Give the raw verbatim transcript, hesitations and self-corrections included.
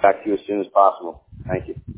back to you as soon as possible. Thank you.